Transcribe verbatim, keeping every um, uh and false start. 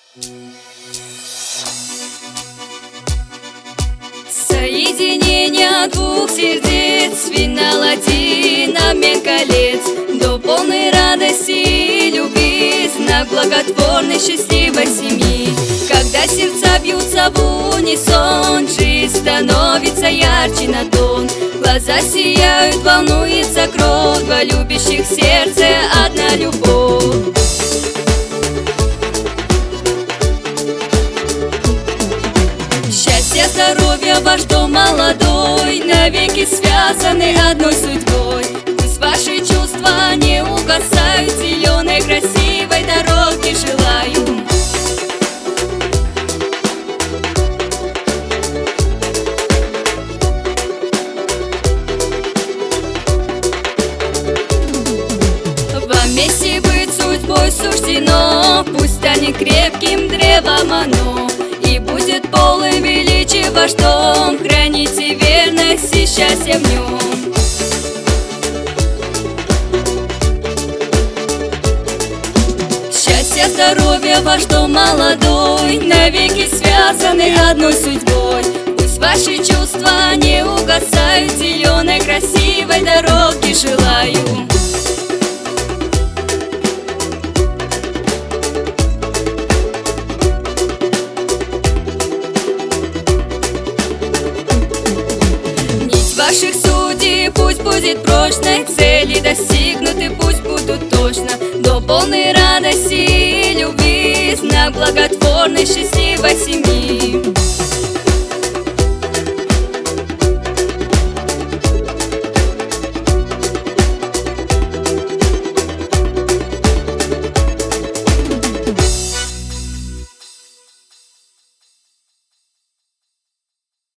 Соединение двух сердец, финал один обмен колец, до полной радости и любви, знак благотворной счастливой семьи. Когда сердца бьются в унисон, жизнь становится ярче на тон. Глаза сияют, волнуется кровь, два любящих в сердце одна любовь. Счастье, здоровье, ваш дом молодой, навеки связаны одной судьбой. Пусть ваши чувства не угасают, зеленой красивой дороги желаю. Вам вместе быть судьбой суждено, пусть станет крепким древом оно, и будет полон величия ваш дом. Храните верность и счастье в нем. Счастье, здоровье, ваш дом молодой, навеки связаны одной судьбой. Пусть ваши чувства не угасают, зеленой красивой дороги желаю. Ваших судей пусть будет прочной, цели достигнуты пусть будут точно, до полной радости и любви, знак благотворной счастливой семьи.